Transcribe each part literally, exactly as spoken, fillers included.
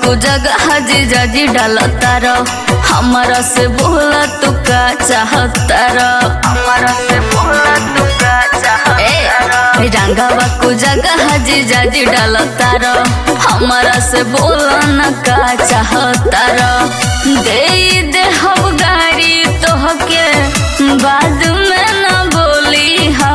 को जगह जीजा जी डालता रहो, हमारा से बोला तू का चाहता रहो, हमारा से बोला तू का चाहता रहो। रंगावा को जगह जीजा जी डालता रहो, हमारा से बोला न का चाहता रहो। दे दे हम गाड़ी तोहके बाद में न बोली हा।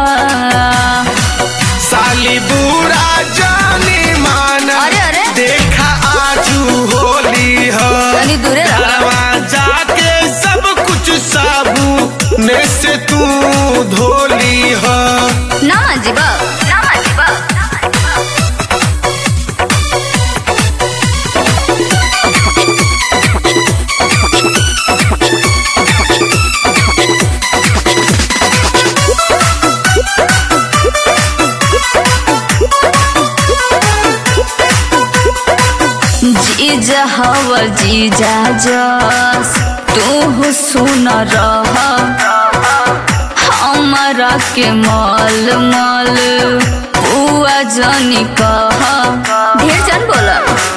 साली बुरा जाने माना, अरे अरे देखा आजू होली हो, दूरे जाके सब कुछ साबुन से तू धोली हो। ना जीवा ना जीवा जीजा हवा जीजा जस तू सुन रह, हमारा के मल मल बुआ जानी कह, ढेर जन बोला।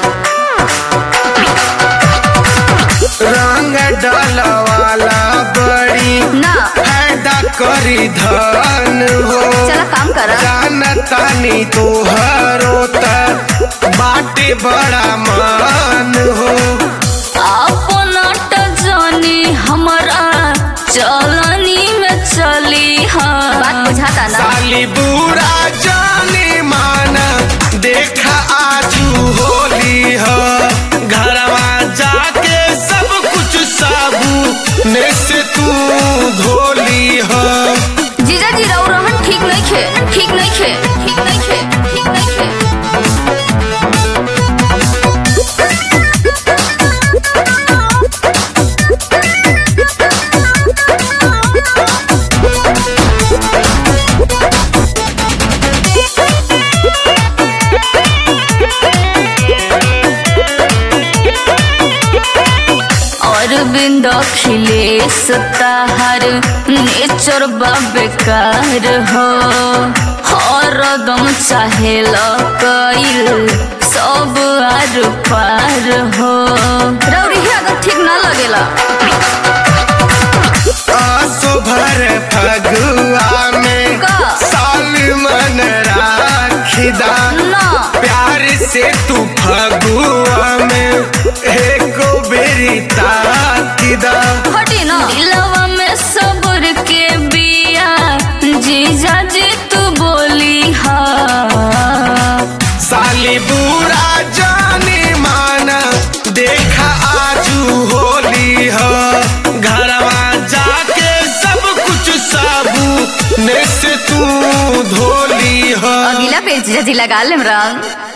रंग डालवाला बड़ी ना फायदा करी धन हो, चला काम करा। जानता नहीं तोहरो बाटे बड़ा मान हो। अपना जानी हमारा चलनी में चली हाँ, बात बुझाता ना। साली बुरा जाने माना, देखा आजू होली हो, घरवा जाके सब कुछ साबुन से तू धोली हो। जीजा जी रहो रहन ठीक नहीं खे, ठीक नहीं खे, ठीक नहीं खे, ठीक नहीं खे। अरविंद अखिलेश ताहार नेचर बेकार हो, हरदम चाहेल कइल सब आर पार हो। रौरी अगर ठीक ना लगेला आसो भर फगुआ में साल मन राखिदा, प्यार से तू फगुआ में एको बेरी ताकिदा। हटी ना दिलवा में सब्र के बिया जीजा जी तू बोली हा। साली बुरा जाने माना, देखा आजू होली हो, घरवा जाके सब कुछ साबुन से तू धोली हो। अगला पेज जीजा जी लगा लेम रंग।